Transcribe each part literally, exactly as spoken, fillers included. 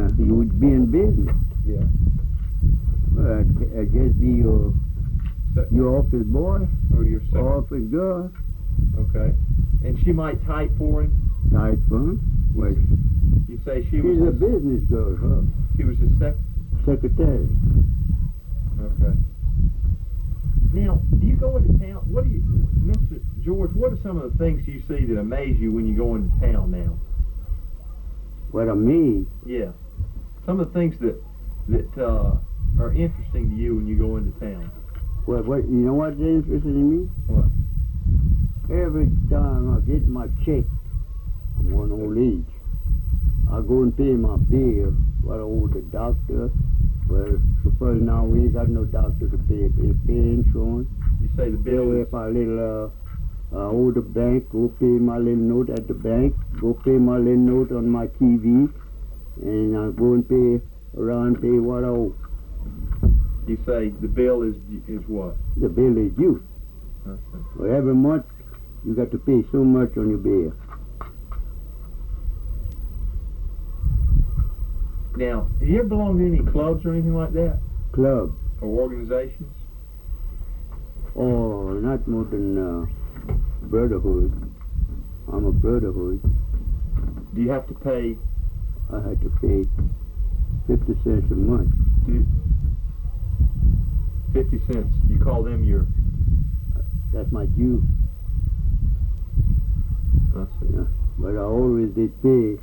uh, you would be in business. Yeah. Well, I'd, I'd just be your So, your office boy, or your secretary. office girl, Okay. And she might type for him. type fun. Well, You say she she's was a his, business girl, huh? she was his sec. Secretary. Okay. Now, do you go into town? What do you, Mister George? What are some of the things you see that amaze you when you go into town now? What I mean, Yeah. Some of the things that that uh, are interesting to you when you go into town. what, what, you know what's interesting in me? What? Every time I get my check, I'm on old age. I go and pay my bill, what I owe the doctor. Well, suppose now we ain't got no doctor to pay, pay, pay insurance. You say the bill Pay is my little, uh, uh, owe the bank, go pay my little note at the bank, go pay my little note on my T V, and I go and pay around, pay what I owe. you say the bill is is what? The bill is due. Okay. Well, every month you got to pay so much on your bill. Now, have you ever belonged to any clubs or anything like that, Club. or organizations? Oh, not more than uh, brotherhood. I'm a brotherhood. Do you have to pay? I had to pay fifty cents a month. Do, Fifty cents. You call them your. That's my due. I see. Yeah. But I always did pay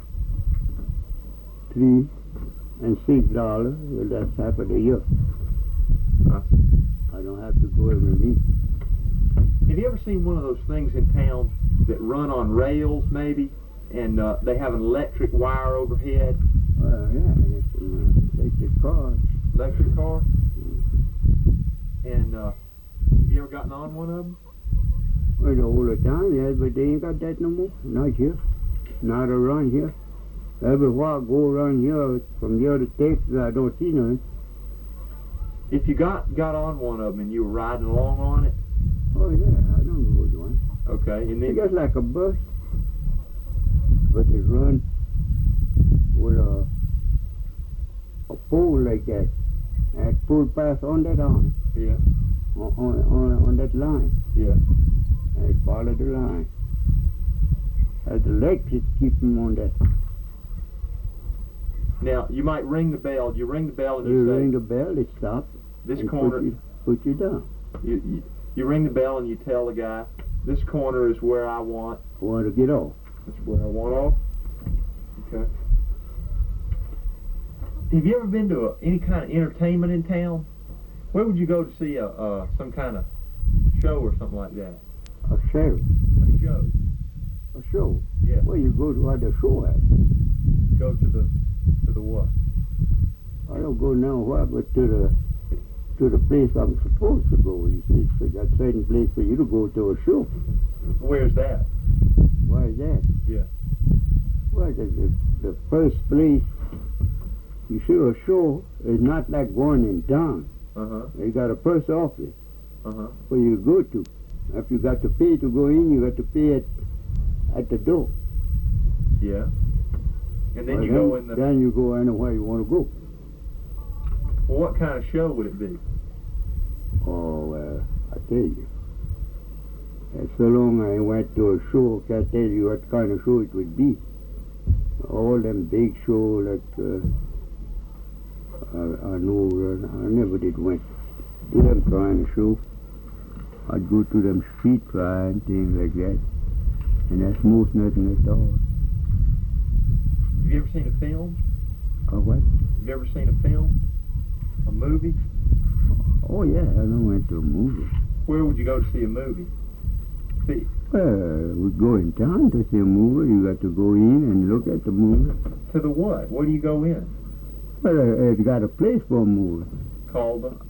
three and six dollars. Well, that's half of the year. I see. I don't have to go every week. Have you ever seen one of those things in town that run on rails, maybe, and uh, they have an electric wire overhead? Well, yeah, it's an electric car. Electric car? And uh, have you ever gotten on one of them? Well, all the time, yes, but they ain't got that no more. Not here. Not around here. Every while I go around here, from here to Texas, I don't see none. If you got got on one of them and you were riding along on it, Oh, yeah, I don't know which one. okay, and It's then just like a bus, but it run with a, a pole like that. And it pull past on that on yeah, on, on, on, on that line. yeah. And it follow the line. And the electric keep them on that. Now you might ring the bell. You ring the bell and You you say, ring the bell, it stop. "This and corner." Put you, put you down. You, you you ring the bell and you tell the guy, "This corner is where I want. I want to get off. That's where I want off." Okay. Have you ever been to a, any kind of entertainment in town? Where would you go to see a uh, some kind of show or something like that? A show. A show. A show. Yeah. Well, you go to where the show at. Go to the to the what? I don't go now where, but to the to the place I'm supposed to go. You see, so got certain place for you to go to a show. Where's that? Why is that? Yeah. Well, the, the, the first place you see a show is not like going in town. Uh huh. You got a post office Uh huh. where you go to. If you got to pay to go in, you got to pay at at the door. Yeah. And then Well, you go in the. Then you go anywhere you want to go. Well, what kind of show would it be? Oh, well, I tell you. And so long I went to a show, I can't tell you what kind of show it would be. All them big shows like uh, I, I know, uh, I never did went to them kind of show. I'd go to them street fair and things like that. And that's most nothing at all. Have you ever seen a film? Oh, what? Have you ever seen a film? A movie? Oh, yeah, I done went to a movie. Where would you go to see a movie? See, Well, we go in town to see a movie. You got to go in and look at the movie. to the what? Where do you go in? Well, uh, it's got a place for a movie. Called the